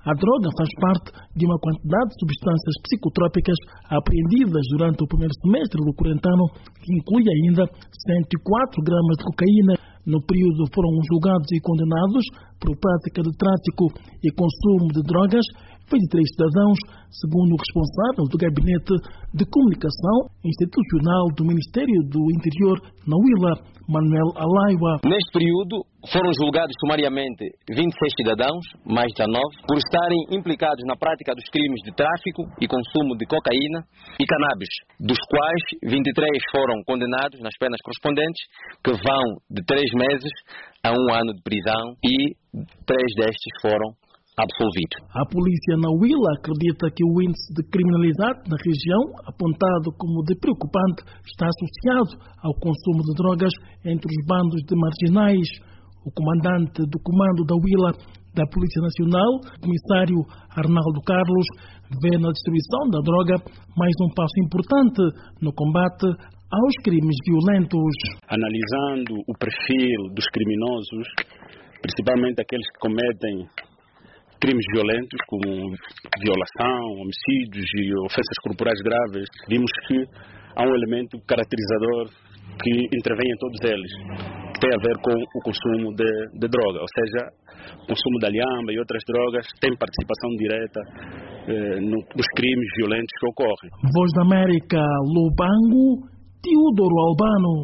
A droga faz parte de uma quantidade de substâncias psicotrópicas apreendidas durante o primeiro semestre do corrente ano, que inclui ainda 104 gramas de cocaína. No período foram julgados e condenados por prática de tráfico e consumo de drogas 23 cidadãos, segundo o responsável do Gabinete de Comunicação Institucional do Ministério do Interior, na Huila, Manuel Alaiwa. Neste período foram julgados sumariamente 26 cidadãos, mais 19, por estarem implicados na prática dos crimes de tráfico e consumo de cocaína e cannabis, dos quais 23 foram condenados nas penas correspondentes, que vão de 3 meses a 1 ano de prisão, e 3 destes foram absolvido. A polícia na Huila acredita que o índice de criminalidade na região, apontado como de preocupante, está associado ao consumo de drogas entre os bandos de marginais. O comandante do comando da Huila da Polícia Nacional, o comissário Arnaldo Carlos, vê na distribuição da droga mais um passo importante no combate aos crimes violentos. Analisando o perfil dos criminosos, principalmente aqueles que cometem crimes violentos como violação, homicídios e ofensas corporais graves, vimos que há um elemento caracterizador que intervém em todos eles, que tem a ver com o consumo de droga, ou seja, o consumo da lhamba e outras drogas tem participação direta nos crimes violentos que ocorrem. Voz da América, Lubango, Teodoro Albano.